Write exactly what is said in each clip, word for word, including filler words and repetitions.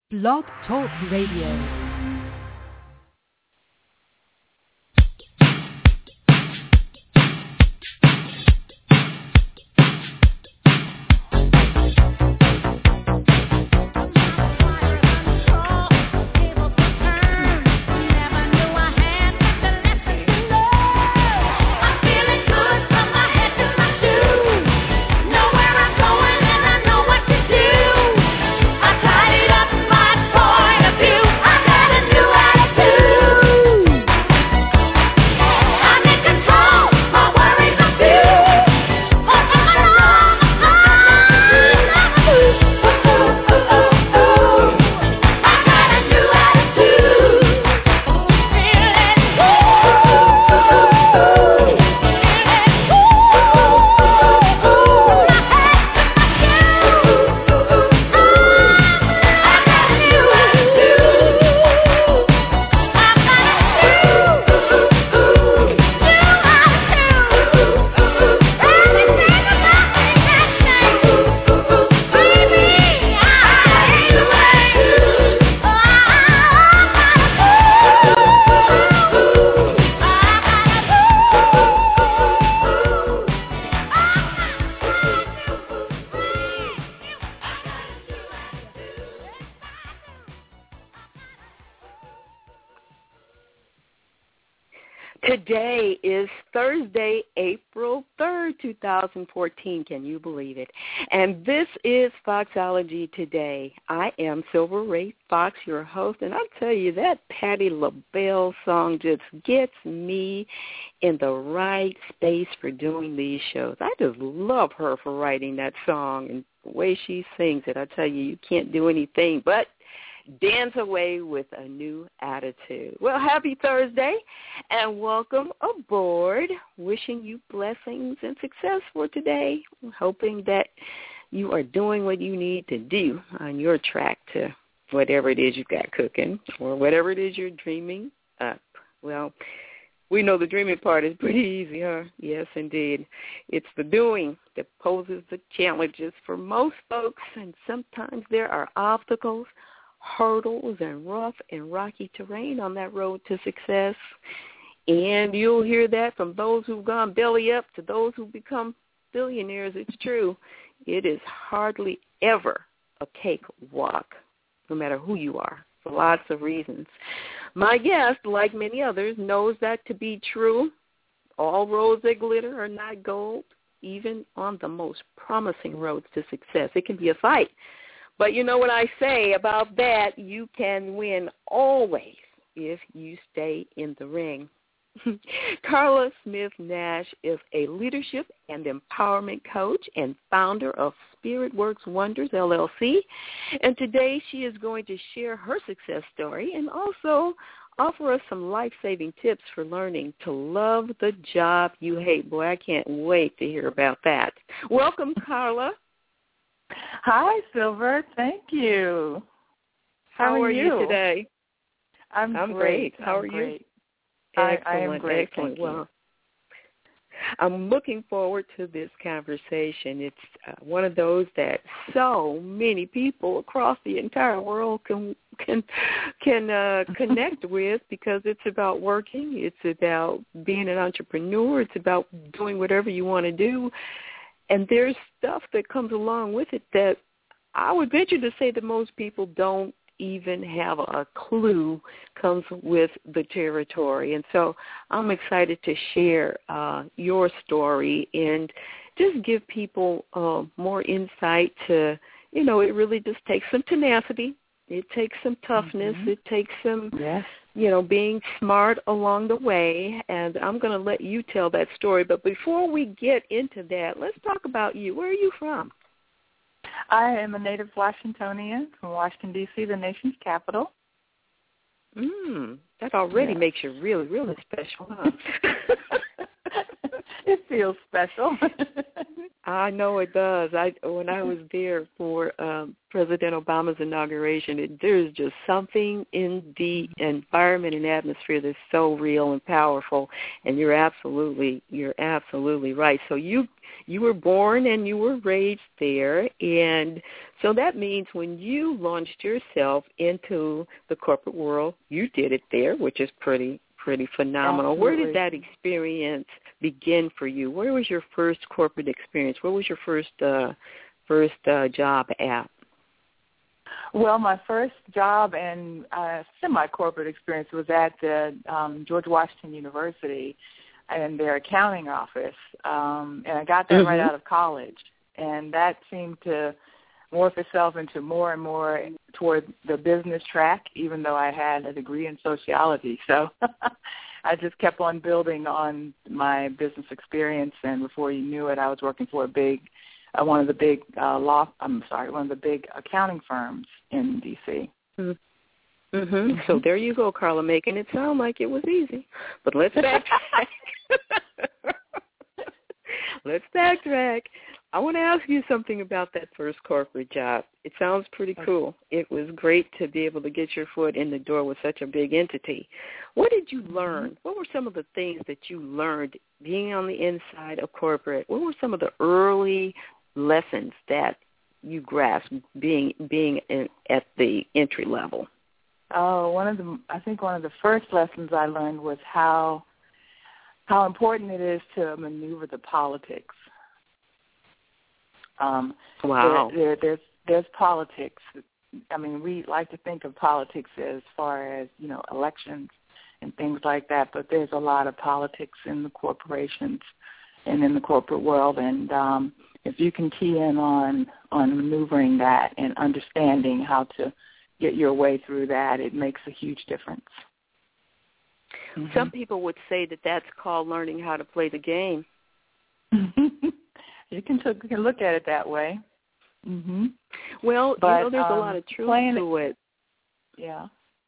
Blog Talk Radio. Today is Thursday, April third, twenty fourteen. Can you believe it? And this is Foxology Today. I am Silver Ray Fox, your host, and I'll tell you, that Patti LaBelle song just gets me in the right space for doing these shows. I just love her for writing that song and the way she sings it. I tell you, you can't do anything but dance away with a new attitude. Well, happy Thursday, and welcome aboard. Wishing you blessings and success for today. Hoping that you are doing what you need to do on your track to whatever it is you've got cooking or whatever it is you're dreaming up. Well, we know the dreaming part is pretty easy, huh? Yes, indeed. It's the doing that poses the challenges for most folks, and sometimes there are obstacles, hurdles, and rough and rocky terrain on that road to success. And you'll hear that from those who've gone belly up to those who become billionaires. It's true. It is hardly ever a cakewalk, no matter who you are, for lots of reasons. My guest, like many others, knows that to be true. All roads that glitter are not gold, even on the most promising roads to success. It can be a fight. But you know what I say about that, you can win always if you stay in the ring. Carla Smith Nash is a leadership and empowerment coach and founder of Spirit Works Wonders, L L C. And today she is going to share her success story and also offer us some life-saving tips for learning to love the job you hate. Boy, I can't wait to hear about that. Welcome, Carla. Hi, Silver. Thank you. How, How are, are you? you today? I'm, I'm great. great. How I'm are great. you? I, Excellent. I am great. Excellent. Thank well, you. I'm looking forward to this conversation. It's uh, one of those that so many people across the entire world can can can uh, connect with, because it's about working. It's about being an entrepreneur. It's about doing whatever you want to do. And there's stuff that comes along with it that I would venture to say that most people don't even have a clue comes with the territory. And so I'm excited to share uh, your story and just give people uh, more insight to, you know, it really just takes some tenacity. It takes some toughness. Mm-hmm. It takes some, yes. you know, being smart along the way. And I'm going to let you tell that story. But before we get into that, let's talk about you. Where are you from? I am a native Washingtonian from Washington, D C, the nation's capital. Mm, that already yeah. makes you really, really special, huh? It feels special. I know it does. I when I was there for um, President Obama's inauguration, it, there's just something in the environment and atmosphere that's so real and powerful. And you're absolutely, you're absolutely right. So you you were born and you were raised there, and so that means when you launched yourself into the corporate world, you did it there, which is pretty pretty phenomenal. Absolutely. Where did that experience begin for you? Where was your first corporate experience? Where was your first uh, first uh, job at? Well, my first job and uh, semi-corporate experience was at the um, George Washington University in their accounting office, um, and I got that mm-hmm. right out of college, and that seemed to morph itself into more and more toward the business track, even though I had a degree in sociology. So I just kept on building on my business experience, and before you knew it, I was working for a big, uh, one of the big uh, law, I'm sorry, one of the big accounting firms in D C Mm-hmm. Mm-hmm. So there you go, Carla, making it sound like it was easy. But let's backtrack. let's backtrack. I want to ask you something about that first corporate job. It sounds pretty cool. It was great to be able to get your foot in the door with such a big entity. What did you learn? What were some of the things that you learned being on the inside of corporate? What were some of the early lessons that you grasped being being in, at the entry level? Oh, one of the I think one of the first lessons I learned was how how important it is to maneuver the politics. Um, wow. There, there, there's there's politics. I mean, we like to think of politics as far as, you know, elections and things like that, but there's a lot of politics in the corporations and in the corporate world, and um, if you can key in on on maneuvering that and understanding how to get your way through that, it makes a huge difference. Mm-hmm. Some people would say that that's called learning how to play the game. You can, t- you can look at it that way. Mm-hmm. Well, but, you know, there's um, a lot of truth to it. Yeah.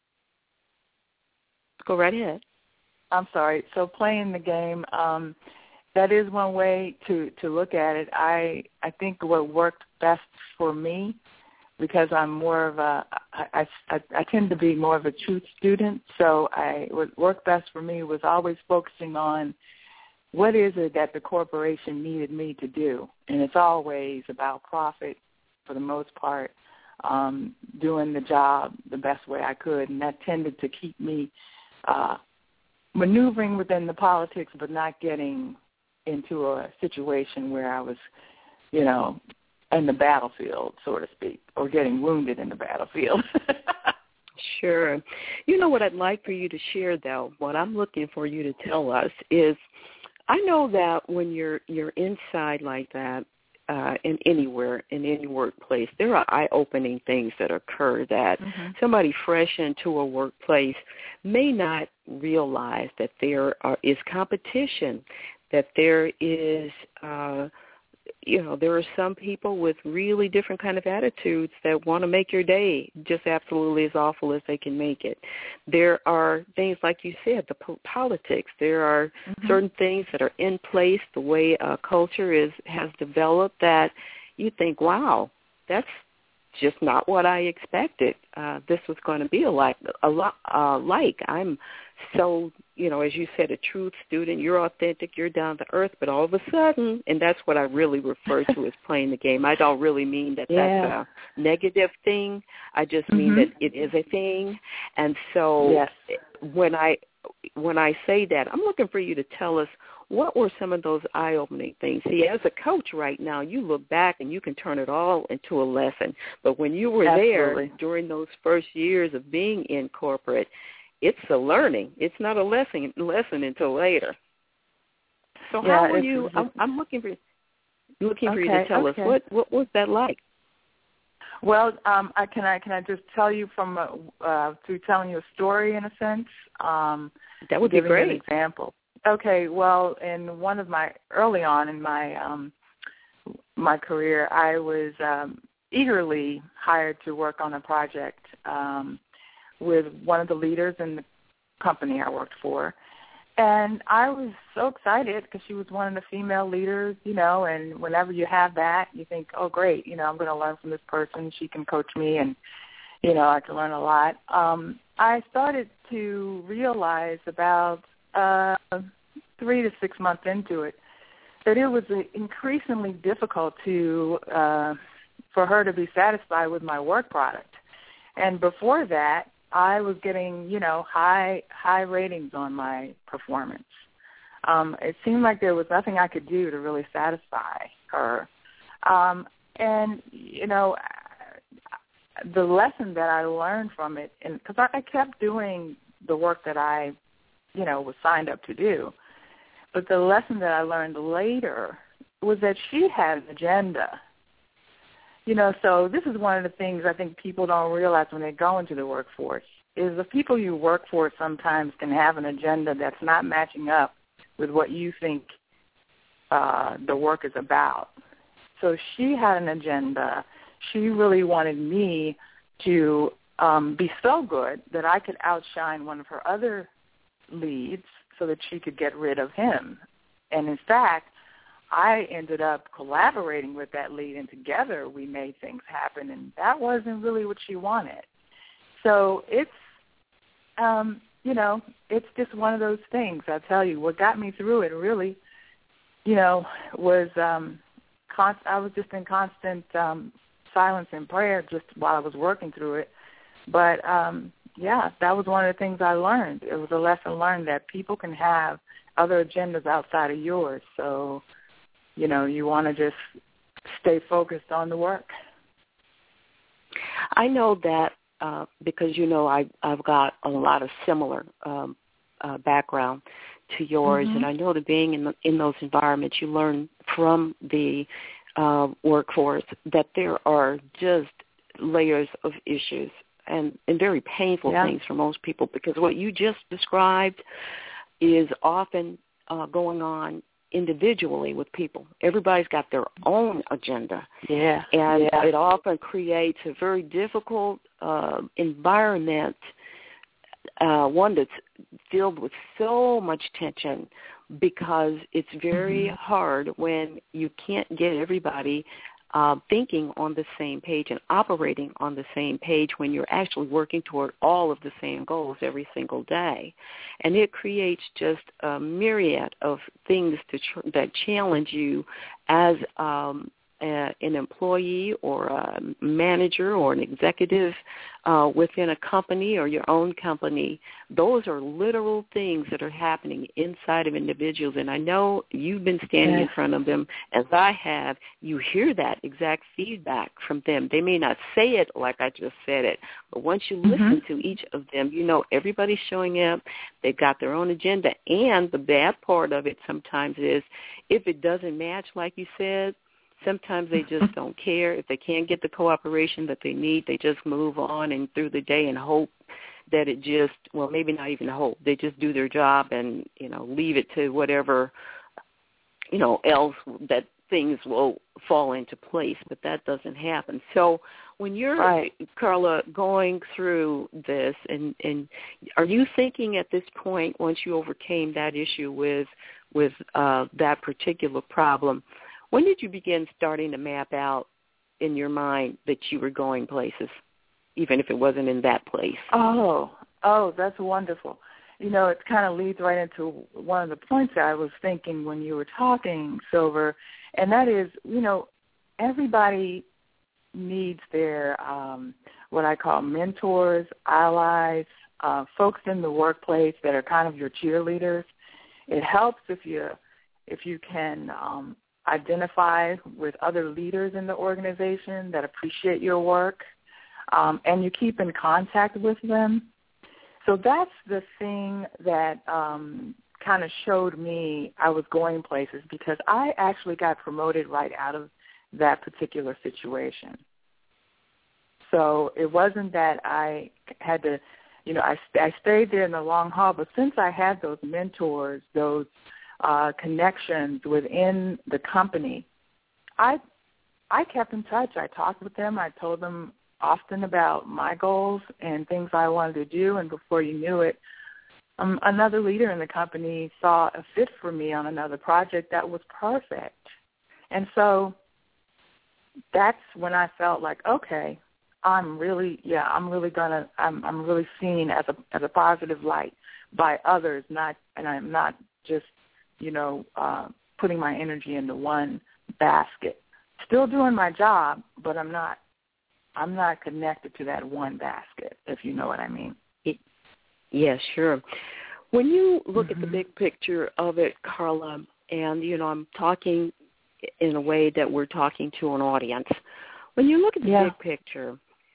Go right ahead. I'm sorry. So playing the game, um, that is one way to, to look at it. I I think what worked best for me, because I'm more of a, I, I, I tend to be more of a truth student, so I what worked best for me was always focusing on what is it that the corporation needed me to do? And it's always about profit for the most part, um, doing the job the best way I could. And that tended to keep me uh, maneuvering within the politics, but not getting into a situation where I was, you know, in the battlefield, so to speak, or getting wounded in the battlefield. Sure. You know what I'd like for you to share, though, what I'm looking for you to tell us is, I know that when you're you're inside like that, uh, in anywhere, in any workplace, there are eye-opening things that occur that mm-hmm. somebody fresh into a workplace may not realize that there are, is competition, that there is, uh, you know, there are some people with really different kind of attitudes that want to make your day just absolutely as awful as they can make it. There are things, like you said, the po- politics. There are mm-hmm. certain things that are in place, the way uh, culture is has developed, that you think, wow, that's just not what I expected. Uh, this was going to be a like, a lot uh, like. I'm so, you know, as you said, a truth student. You're authentic. You're down to earth. But all of a sudden, and that's what I really refer to as playing the game. I don't really mean that yeah. that's a negative thing. I just mm-hmm. mean that it is a thing. And so yes. when I when I say that, I'm looking for you to tell us, what were some of those eye-opening things? See, as a coach right now, you look back and you can turn it all into a lesson. But when you were Absolutely. there during those first years of being in corporate, it's a learning. It's not a lesson lesson until later. So yeah, how were you? I'm, I'm looking for looking okay, for you to tell okay. us what what was that like? Well, um, I can I can I just tell you from uh, uh, through telling you a story in a sense. Um, that would be giving great. You an example. Okay, well, in one of my early on in my um, my career, I was um, eagerly hired to work on a project um, with one of the leaders in the company I worked for, and I was so excited because she was one of the female leaders, you know. And whenever you have that, you think, oh, great, you know, I'm going to learn from this person. She can coach me, and you know, I can learn a lot. Um, I started to realize about Uh, three to six months into it, that it was increasingly difficult to uh, for her to be satisfied with my work product. And before that, I was getting, you know, high high ratings on my performance. Um, it seemed like there was nothing I could do to really satisfy her. Um, and, you know, the lesson that I learned from it, because I, I kept doing the work that I, you know, was signed up to do, but the lesson that I learned later was that she had an agenda. You know, so this is one of the things I think people don't realize when they go into the workforce, is the people you work for sometimes can have an agenda that's not matching up with what you think uh, the work is about. So she had an agenda. She really wanted me to um, be so good that I could outshine one of her other leads so that she could get rid of him. And in fact, I ended up collaborating with that lead, and together we made things happen, and that wasn't really what she wanted. So it's, um, you know, it's just one of those things. I tell you, what got me through it really, you know, was um, const- I was just in constant um, silence and prayer just while I was working through it. But, um, yeah, that was one of the things I learned. It was a lesson learned that people can have other agendas outside of yours. So, you know, you want to just stay focused on the work. I know that uh, because, you know, I, I've got a lot of similar um, uh, background to yours, mm-hmm. and I know that being in, the, in those environments, you learn from the uh, workforce that there are just layers of issues and, and very painful yeah. things for most people, because what you just described is often uh, going on individually with people. Everybody's got their own agenda. Yeah. And yeah. it often creates a very difficult uh, environment, uh, one that's filled with so much tension, because it's very mm-hmm. hard when you can't get everybody uh, thinking on the same page and operating on the same page when you're actually working toward all of the same goals every single day. And it creates just a myriad of things to tr- that challenge you as um, a, an employee or a manager or an executive uh, within a company or your own company. Those are literal things that are happening inside of individuals. And I know you've been standing yeah. in front of them, as I have. You hear that exact feedback from them. They may not say it like I just said it, but once you mm-hmm. listen to each of them, you know everybody's showing up. They've got their own agenda. And the bad part of it sometimes is if it doesn't match, like you said, sometimes they just don't care. If they can't get the cooperation that they need, they just move on and through the day and hope that it just, well, maybe not even hope. They just do their job and, you know, leave it to whatever, you know, else that things will fall into place. But that doesn't happen. So when you're, right. Carla, going through this, and, and are you thinking at this point, once you overcame that issue with, with uh, that particular problem, when did you begin starting to map out in your mind that you were going places, even if it wasn't in that place? Oh, oh, that's wonderful. You know, it kind of leads right into one of the points that I was thinking when you were talking, Silver, and that is, you know, everybody needs their um, what I call mentors, allies, uh, folks in the workplace that are kind of your cheerleaders. It helps if you if you can um, identify with other leaders in the organization that appreciate your work, um, and you keep in contact with them. So that's the thing that um, kind of showed me I was going places, because I actually got promoted right out of that particular situation. So it wasn't that I had to, you know, I, I stayed there in the long haul, but since I had those mentors, those Uh, connections within the company, I I kept in touch. I talked with them. I told them often about my goals and things I wanted to do, and before you knew it, um, another leader in the company saw a fit for me on another project that was perfect. And so that's when I felt like, okay, I'm really, yeah, I'm really gonna, I'm I'm really seen as a as a positive light by others, not, and I'm not just you know, uh, putting my energy into one basket. Still doing my job, but I'm not I'm not connected to that one basket, if you know what I mean. Yes, sure. When you look mm-hmm. at the big picture of it, Carla, and, you know, I'm talking in a way that we're talking to an audience. When you look at the yeah. big picture,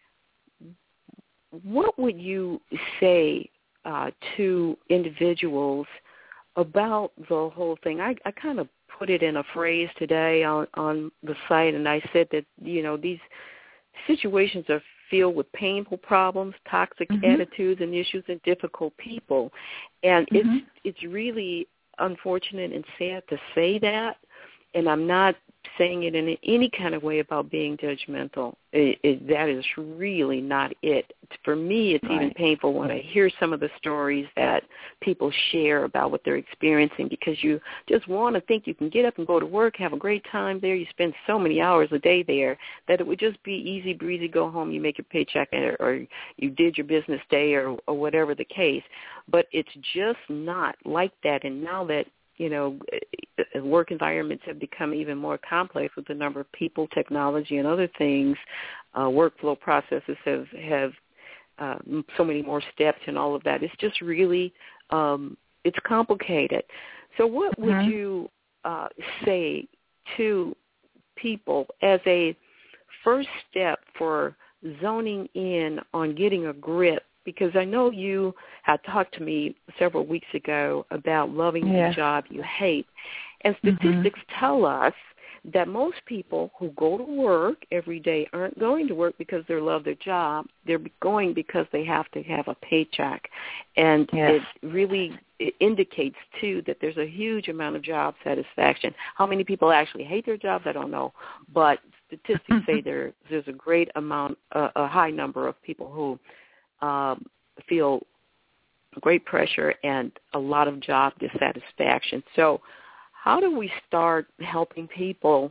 what would you say uh, to individuals about the whole thing? I, I kind of put it in a phrase today on, on the site, and I said that, you know, these situations are filled with painful problems, toxic mm-hmm. attitudes and issues, and difficult people. And mm-hmm. it's it's really unfortunate and sad to say that, and I'm not saying it in any kind of way about being judgmental. It, it, that is really not it. For me, it's right. even painful when I hear some of the stories that people share about what they're experiencing, because you just want to think you can get up and go to work, have a great time there. You spend so many hours a day there that it would just be easy breezy, go home, you make your paycheck, or, or you did your business day, or, or whatever the case. But it's just not like that. And now that you know, work environments have become even more complex with the number of people, technology, and other things. Uh, workflow processes have, have uh, so many more steps and all of that. It's just really, um, it's complicated. So what mm-hmm. would you uh, say to people as a first step for zoning in on getting a grip? Because I know you had talked to me several weeks ago about loving yeah. the job you hate. And statistics mm-hmm. tell us that most people who go to work every day aren't going to work because they love their job. They're going because they have to have a paycheck. And yes. it really it indicates, too, that there's a huge amount of job satisfaction. How many people actually hate their jobs, I don't know. But statistics say there there's a great amount, uh, a high number of people who Um, feel great pressure and a lot of job dissatisfaction. So how do we start helping people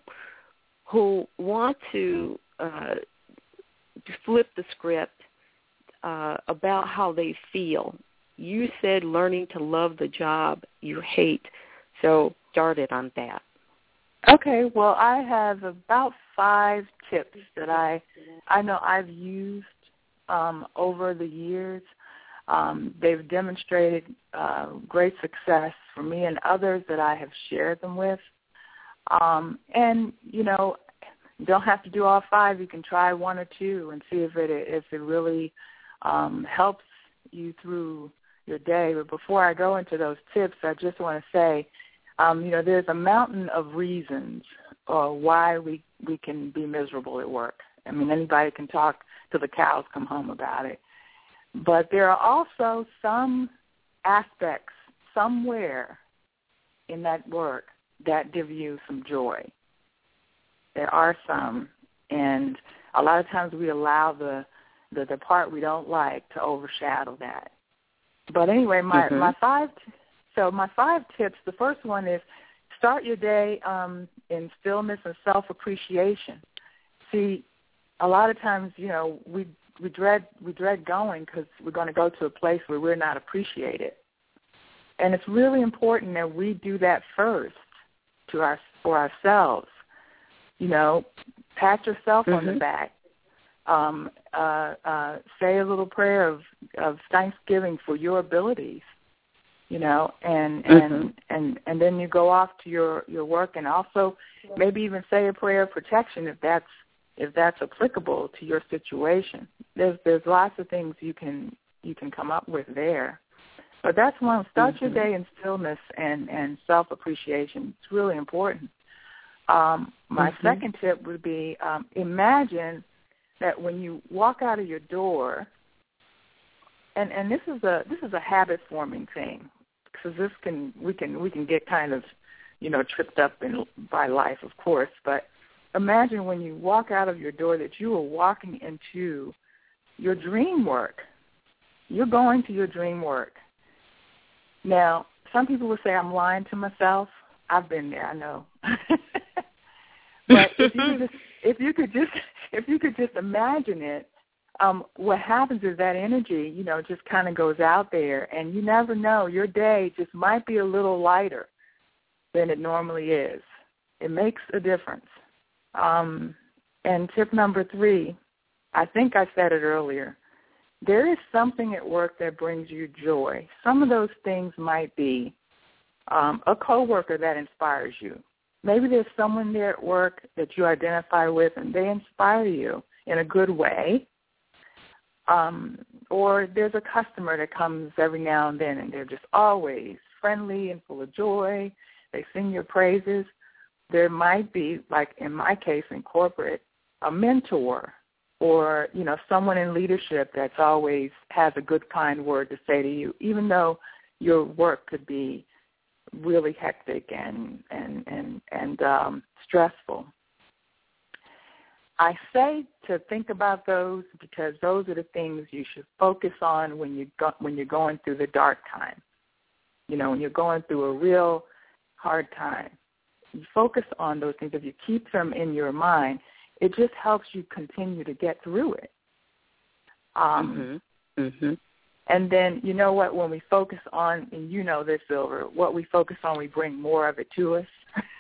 who want to uh, flip the script uh, about how they feel? You said learning to love the job you hate. So start it on that. Okay, well, I have about five tips that I I know I've used Um, over the years. Um, they've demonstrated uh, great success for me and others that I have shared them with. Um, and, you know, you don't have to do all five. You can try one or two and see if it if it really um, helps you through your day. But before I go into those tips, I just want to say, um, you know, there's a mountain of reasons uh, why we, we can be miserable at work. I mean, anybody can talk till the cows come home about it. But there are also some aspects somewhere in that work that give you some joy. There are some, and a lot of times we allow the the, the part we don't like to overshadow that. But anyway, my, mm-hmm. my five so my five tips, the first one is start your day um, in stillness and self-appreciation. See, a lot of times, you know, we we dread we dread going because we're going to go to a place where we're not appreciated, and it's really important that we do that first to our for ourselves. You know, pat yourself mm-hmm. on the back. Um, uh, uh, say a little prayer of, of thanksgiving for your abilities. You know, and and, mm-hmm. and and then you go off to your, your work, and also maybe even say a prayer of protection if that's if that's applicable to your situation. There's there's lots of things you can you can come up with there. But that's one. Start mm-hmm. your day in stillness and, and self-appreciation. It's really important. Um, my mm-hmm. second tip would be um, imagine that when you walk out of your door, and, and this is a this is a habit forming thing, because this can we can we can get kind of you know tripped up in by life, of course, but imagine when you walk out of your door that you are walking into your dream work. You're going to your dream work. Now, some people will say I'm lying to myself. I've been there, I know. But if you could just, if you could just, if you could just imagine it, um, what happens is that energy, you know, just kind of goes out there, and you never know. Your day just might be a little lighter than it normally is. It makes a difference. Um, and tip number three, I think I said it earlier, there is something at work that brings you joy. Some of those things might be um, a coworker that inspires you. Maybe there's someone there at work that you identify with and they inspire you in a good way. Um, or there's a customer that comes every now and then and they're just always friendly and full of joy. They sing your praises. There might be, like in my case in corporate, a mentor or, you know, someone in leadership that's always has a good, kind word to say to you, even though your work could be really hectic and and and, and um, stressful. I say to think about those because those are the things you should focus on when you go, when you're going through the dark time. You know, when you're going through a real hard time. You focus on those things. If you keep them in your mind, it just helps you continue to get through it. Um, mm-hmm. Mm-hmm. And then, you know what, when we focus on, and you know this, Silver, what we focus on, we bring more of it to us.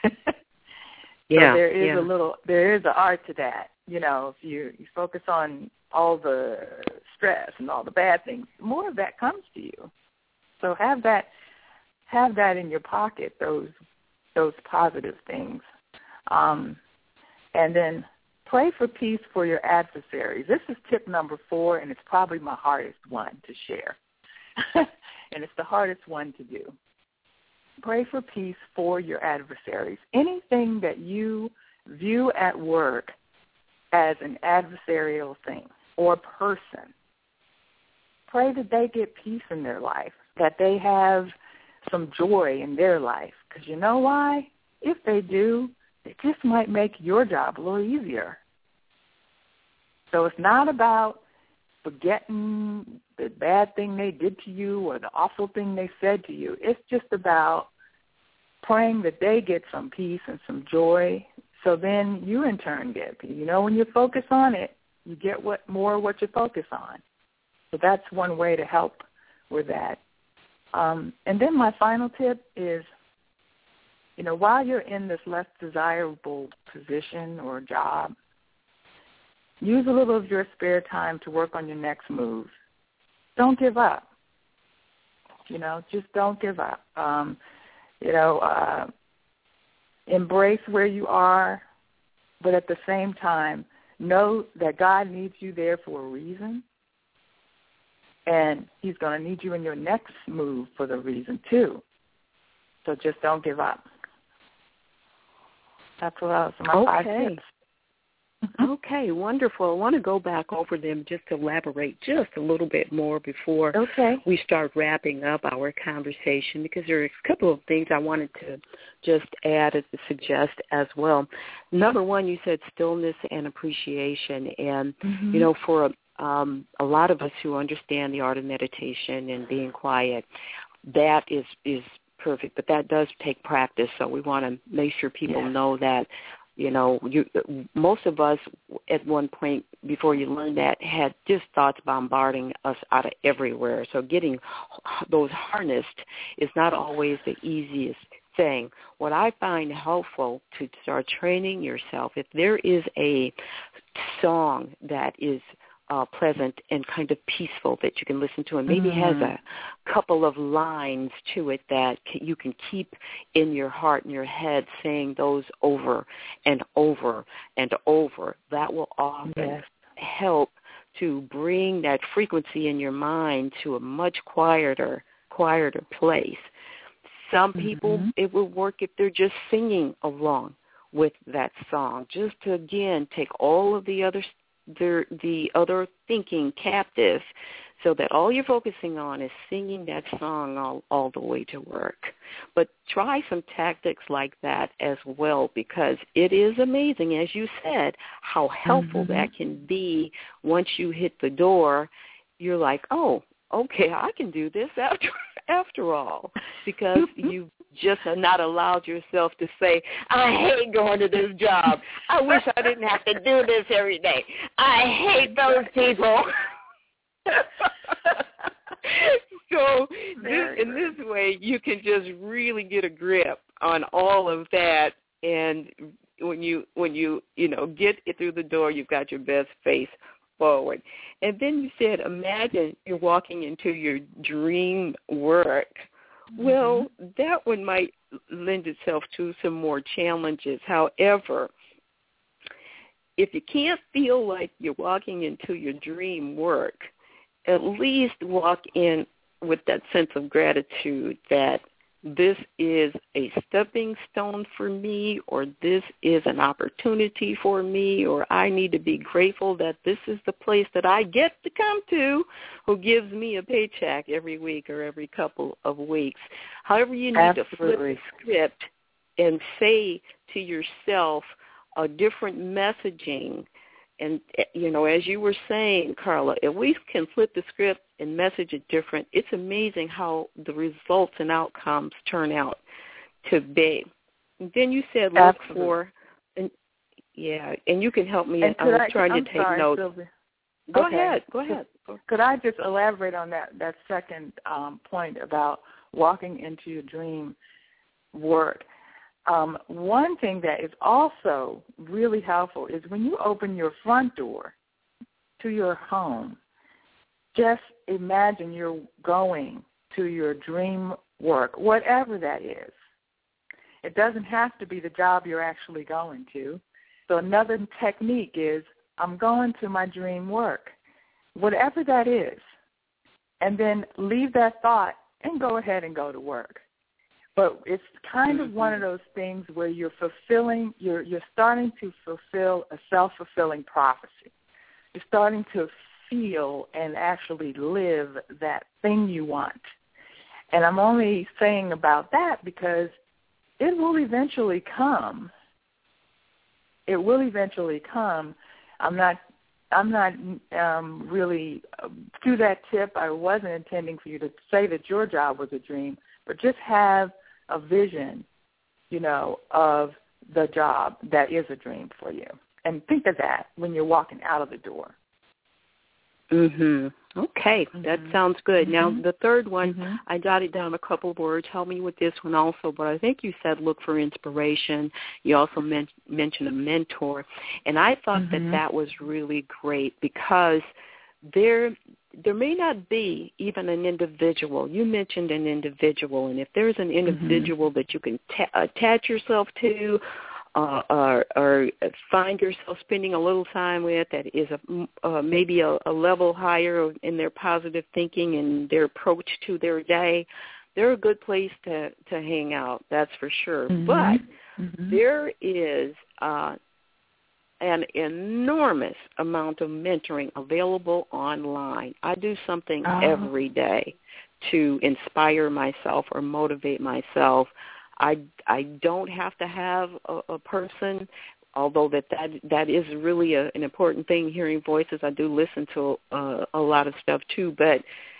Yeah, so there is yeah. a little, there is an art to that. You know, if you, you focus on all the stress and all the bad things, more of that comes to you. So have that, have that in your pocket, those those positive things. Um, and then pray for peace for your adversaries. This is tip number four, and it's probably my hardest one to share. And it's the hardest one to do. Pray for peace for your adversaries. Anything that you view at work as an adversarial thing or person, pray that they get peace in their life, that they have some joy in their life. Because you know why? If they do, it just might make your job a little easier. So it's not about forgetting the bad thing they did to you or the awful thing they said to you. It's just about praying that they get some peace and some joy, so then you in turn get peace. You know, when you focus on it, you get what more what you focus on. So that's one way to help with that. Um, and then my final tip is, you know, while you're in this less desirable position or job, use a little of your spare time to work on your next move. Don't give up. You know, just don't give up. Um, you know, uh, embrace where you are, but at the same time, know that God needs you there for a reason. And he's going to need you in your next move for the reason, too. So just don't give up. That's what I was my okay. five tips. Okay, wonderful. I want to go back over them just to elaborate just a little bit more before okay. we start wrapping up our conversation, because there are a couple of things I wanted to just add and suggest as well. Number one, you said stillness and appreciation. And, mm-hmm. you know, for a, um, a lot of us who understand the art of meditation and being quiet, that is, is perfect, but that does take practice. So we want to make sure people yes. know that. You know, you, most of us at one point before you learn that had just thoughts bombarding us out of everywhere. So getting those harnessed is not always the easiest thing. What I find helpful to start training yourself, if there is a song that is Uh, pleasant and kind of peaceful that you can listen to, and maybe mm-hmm. has a couple of lines to it that you can keep in your heart and your head, saying those over and over and over. That will often yes. help to bring that frequency in your mind to a much quieter, quieter place. Some people, mm-hmm. it will work if they're just singing along with that song, just to, again, take all of the other The, the other thinking captive, so that all you're focusing on is singing that song all, all the way to work. But try some tactics like that as well, because it is amazing, as you said, how helpful mm-hmm. that can be. Once you hit the door, you're like, oh, okay, I can do this after after all, because you just have not allowed yourself to say, I hate going to this job. I wish I didn't have to do this every day. I hate those people. So this, in this way, you can just really get a grip on all of that. And when you when you you know get it through the door, you've got your best face forward. And then you said, imagine you're walking into your dream work. Mm-hmm. Well, that one might lend itself to some more challenges. However, if you can't feel like you're walking into your dream work, at least walk in with that sense of gratitude that this is a stepping stone for me, or this is an opportunity for me, or I need to be grateful that this is the place that I get to come to, who gives me a paycheck every week or every couple of weeks. However, you need Absolutely. to flip the script and say to yourself a different messaging. And, you know, as you were saying, Carla, if we can flip the script and message it different, it's amazing how the results and outcomes turn out to be. And then you said look Absolutely. for, and yeah, and you can help me. And I was I, trying I'm to take sorry, notes. Sylvia. Go okay. ahead. Go ahead. Could I just elaborate on that, that second um, point about walking into your dream work? Um, one thing that is also really helpful is when you open your front door to your home, just imagine you're going to your dream work, whatever that is. It doesn't have to be the job you're actually going to. So another technique is, I'm going to my dream work, whatever that is, and then leave that thought and go ahead and go to work. But it's kind of one of those things where you're fulfilling, you're you're starting to fulfill a self-fulfilling prophecy. You're starting to feel and actually live that thing you want. And I'm only saying about that because it will eventually come. It will eventually come. I'm not I'm not um, really, uh, through that tip, I wasn't intending for you to say that your job was a dream, but just have a vision, you know, of the job that is a dream for you. And think of that when you're walking out of the door. Mhm. Okay, mm-hmm. That sounds good. Mm-hmm. Now, the third one, mm-hmm. I jotted down a couple of words. Help me with this one also, but I think you said look for inspiration. You also men- mentioned a mentor, and I thought mm-hmm. that that was really great because there there may not be even an individual. You mentioned an individual, and if there's an individual mm-hmm. that you can ta- attach yourself to, Uh, or, or find yourself spending a little time with that is a, uh, maybe a, a level higher in their positive thinking and their approach to their day, they're a good place to, to hang out, that's for sure. Mm-hmm. But mm-hmm. there is uh, an enormous amount of mentoring available online. I do something oh. every day to inspire myself or motivate myself. I, I don't have to have a, a person, although that, that, that is really a, an important thing, hearing voices. I do listen to uh, a lot of stuff too. But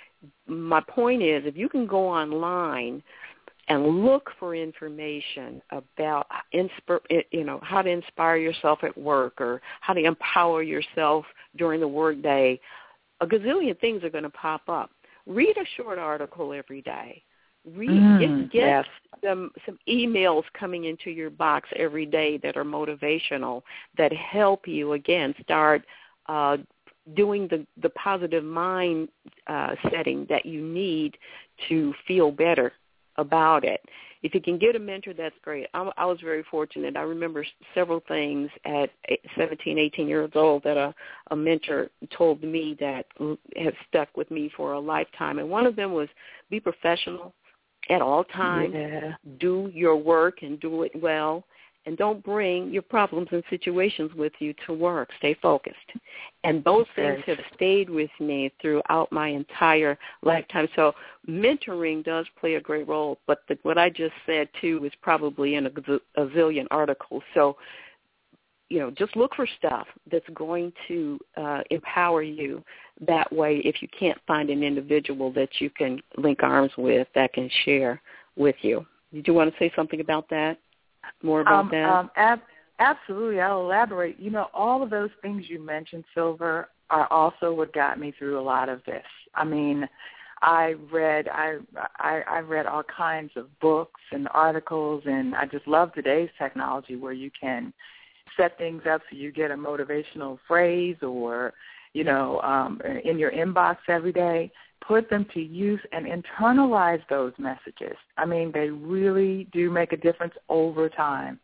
my point is, if you can go online and look for information about insp- you know, how to inspire yourself at work or how to empower yourself during the workday, a gazillion things are going to pop up. Read a short article every day. Read, mm, get get yes. some, some emails coming into your box every day that are motivational, that help you, again, start uh, doing the, the positive mind uh, setting that you need to feel better about it. If you can get a mentor, that's great. I, I was very fortunate. I remember several things at seventeen, eighteen years old that a, a mentor told me that have stuck with me for a lifetime. And one of them was be professional at all times, yeah. Do your work and do it well, and don't bring your problems and situations with you to work. Stay focused. And those things have stayed with me throughout my entire lifetime. So mentoring does play a great role, but the, what I just said, too, is probably in a, a zillion articles. So, you know, just look for stuff that's going to uh, empower you. That way, if you can't find an individual that you can link arms with that can share with you. Did you want to say something about that, more about um, that? Um, ab- absolutely. I'll elaborate. You know, all of those things you mentioned, Silver, are also what got me through a lot of this. I mean, I read I, I I read all kinds of books and articles, and I just love today's technology where you can set things up so you get a motivational phrase or, you know, um, in your inbox every day. Put them to use and internalize those messages. I mean, they really do make a difference over time.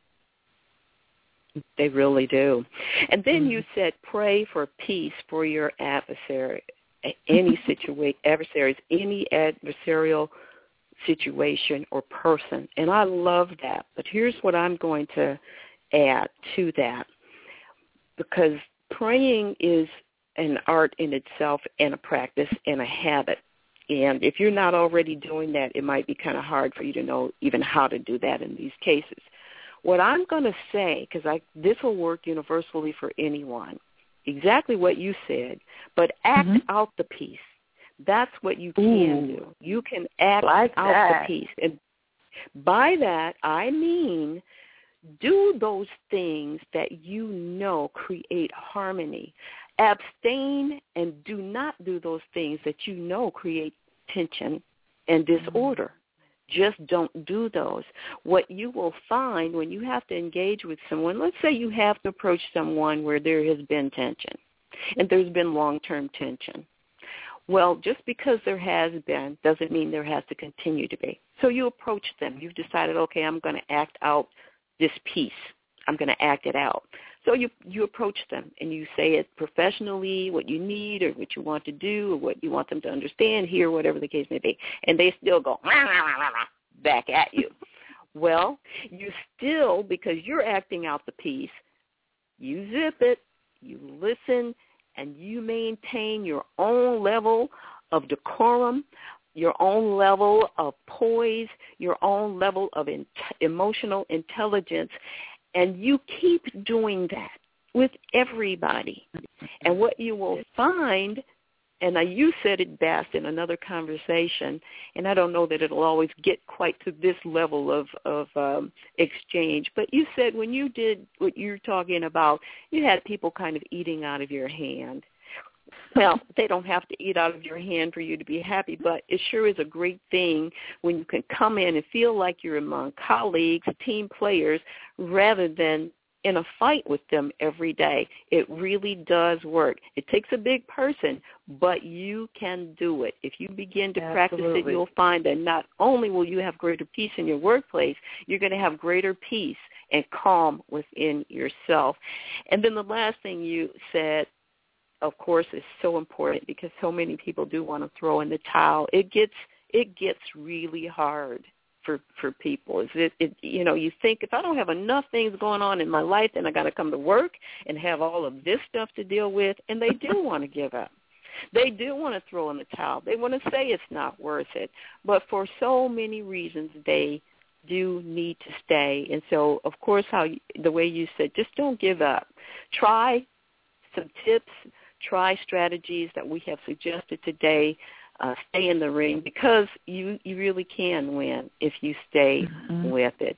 They really do. And then mm-hmm. you said pray for peace for your adversary, any situa- adversaries, any adversarial situation or person. And I love that. But here's what I'm going to add to that, because praying is an art in itself and a practice and a habit. And if you're not already doing that, it might be kind of hard for you to know even how to do that in these cases. What I'm going to say, because I this will work universally for anyone, exactly what you said, but act mm-hmm. out the peace. That's what you can Ooh, do. You can act like out that. the peace. And by that, I mean do those things that you know create harmony. Abstain and do not do those things that you know create tension and disorder. Just don't do those. What you will find when you have to engage with someone, let's say you have to approach someone where there has been tension and there's been long-term tension. Well, just because there has been doesn't mean there has to continue to be. So you approach them. You've decided, okay, I'm going to act out this piece. I'm going to act it out. So you you approach them and you say it professionally, what you need or what you want to do or what you want them to understand, hear, whatever the case may be. And they still go rah, rah, rah, rah, back at you. Well, you still, because you're acting out the piece, you zip it, you listen, and you maintain your own level of decorum, your own level of poise, your own level of in- emotional intelligence, and you keep doing that with everybody. And what you will find, and you said it best in another conversation, and I don't know that it'll always get quite to this level of, of um, exchange, but you said when you did what you're talking about, you had people kind of eating out of your hand. Well, they don't have to eat out of your hand for you to be happy, but it sure is a great thing when you can come in and feel like you're among colleagues, team players, rather than in a fight with them every day. It really does work. It takes a big person, but you can do it. If you begin to Absolutely. practice it, you'll find that not only will you have greater peace in your workplace, you're going to have greater peace and calm within yourself. And then the last thing you said, of course, is so important because so many people do want to throw in the towel. It gets it gets really hard for for people. Is it, it you know, you think if I don't have enough things going on in my life, then I got to come to work and have all of this stuff to deal with, and they do want to give up. They do want to throw in the towel. They want to say it's not worth it. But for so many reasons, they do need to stay. And so, of course, how you, the way you said, just don't give up. Try some tips. Try strategies that we have suggested today. Uh, stay in the ring because you, you really can win if you stay mm-hmm. with it.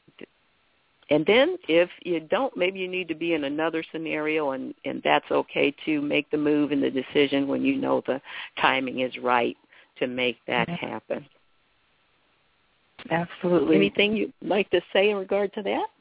And then if you don't, maybe you need to be in another scenario, and, and that's okay to make the move and the decision when you know the timing is right to make that mm-hmm. happen. Absolutely. Anything you'd like to say in regard to that?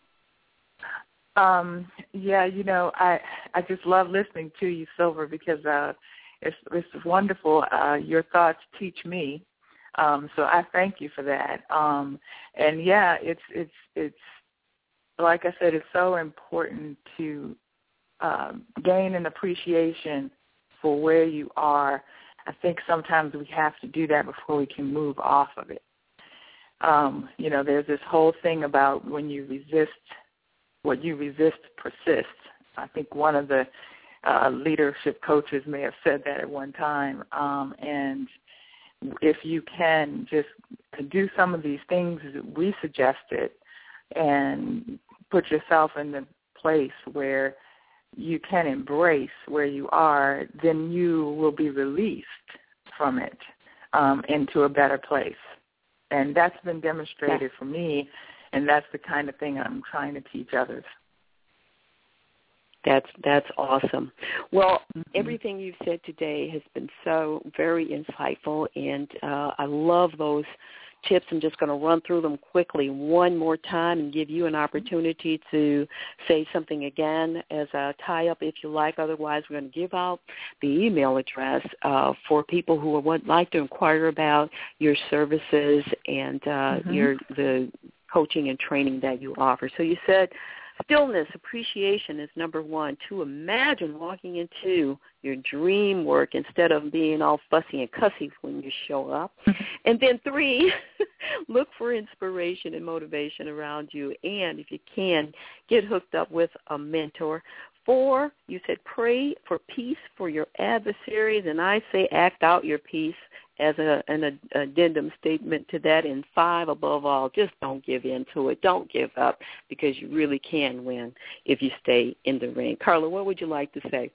Um, yeah, you know, I I just love listening to you, Silver, because uh, it's it's wonderful. Uh, your thoughts teach me, um, so I thank you for that. Um, and yeah, it's it's it's like I said, it's so important to um, gain an appreciation for where you are. I think sometimes we have to do that before we can move off of it. Um, you know, there's this whole thing about when you resist. What you resist persists. I think one of the uh, leadership coaches may have said that at one time. Um, and if you can just do some of these things that we suggested and put yourself in the place where you can embrace where you are, then you will be released from it um, into a better place. And that's been demonstrated for me. And that's the kind of thing I'm trying to teach others. That's that's awesome. Well, mm-hmm. everything you've said today has been so very insightful, and uh, I love those tips. I'm just going to run through them quickly one more time and give you an opportunity to say something again as a tie-up if you like. Otherwise, we're going to give out the email address uh, for people who would like to inquire about your services and uh, mm-hmm. your the coaching and training that you offer. So you said stillness, appreciation is number one. To imagine walking into your dream work instead of being all fussy and cussy when you show up. And then three, look for inspiration and motivation around you. And if you can, get hooked up with a mentor. Four, you said pray for peace for your adversaries. And I say act out your peace as a, an addendum statement to that. And five, above all, just don't give in to it. Don't give up, because you really can win if you stay in the ring. Carla, what would you like to say?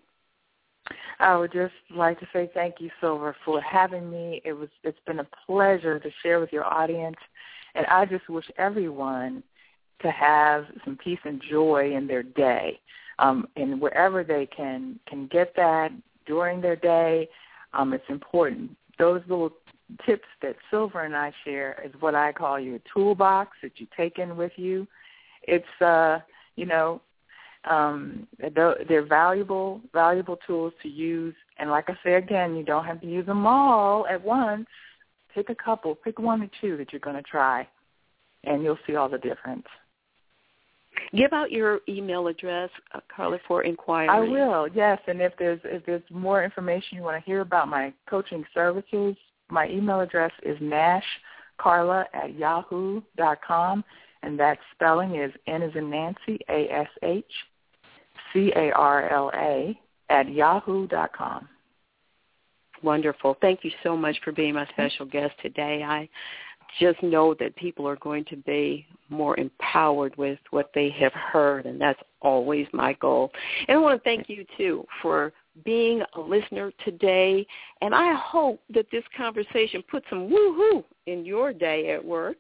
I would just like to say thank you, Silver, for having me. It was, it's been a pleasure to share with your audience, and I just wish everyone to have some peace and joy in their day, um, and wherever they can can get that during their day. Um, it's important. Those little tips that Silver and I share is what I call your toolbox that you take in with you. It's, uh, you know, um, they're valuable, valuable tools to use. And like I say again, you don't have to use them all at once. Pick a couple, pick one or two that you're going to try, and you'll see all the difference. Give out your email address, uh, Carla, for inquiry. I will, yes. And if there's if there's more information you want to hear about my coaching services, my email address is nash carla at yahoo dot com, and that spelling is N as in Nancy, A S H C A R L A at yahoo dot com. Wonderful. Thank you so much for being my special guest today. I just know that people are going to be more empowered with what they have heard, and that's always my goal. And I want to thank you, too, for being a listener today, and I hope that this conversation puts some woo-hoo in your day at work.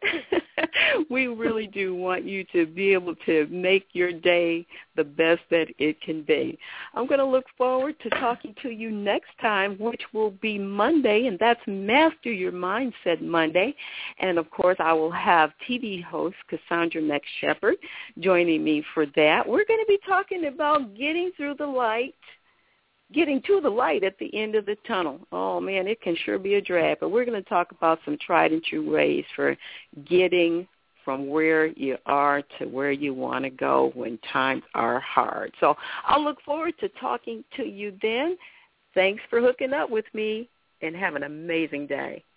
We really do want you to be able to make your day the best that it can be. I'm going to look forward to talking to you next time, which will be Monday, and that's Master Your Mindset Monday. And, of course, I will have T V host Cassandra Mack-Shepard joining me for that. We're going to be talking about getting through the light, getting to the light at the end of the tunnel. Oh, man, it can sure be a drag. But we're going to talk about some tried and true ways for getting from where you are to where you want to go when times are hard. So I'll look forward to talking to you then. Thanks for hooking up with me, and have an amazing day.